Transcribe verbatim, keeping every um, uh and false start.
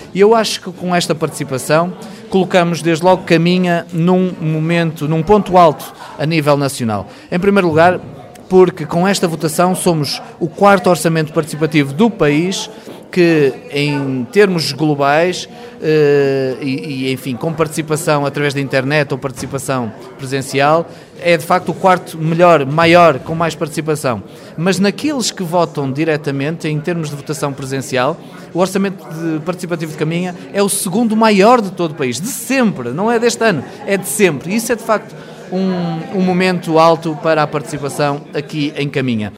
E eu acho que com esta participação colocamos desde logo Caminha num momento, num ponto alto a nível nacional. Em primeiro lugar, porque com esta votação somos o quarto orçamento participativo do país que, em termos globais, eh, e, e, enfim, com participação através da internet ou participação presencial, é de facto o quarto melhor, maior, com mais participação. Mas naqueles que votam diretamente, em termos de votação presencial, o orçamento de participativo de Caminha é o segundo maior de todo o país, de sempre, não é deste ano, é de sempre. E isso é de facto um, um momento alto para a participação aqui em Caminha.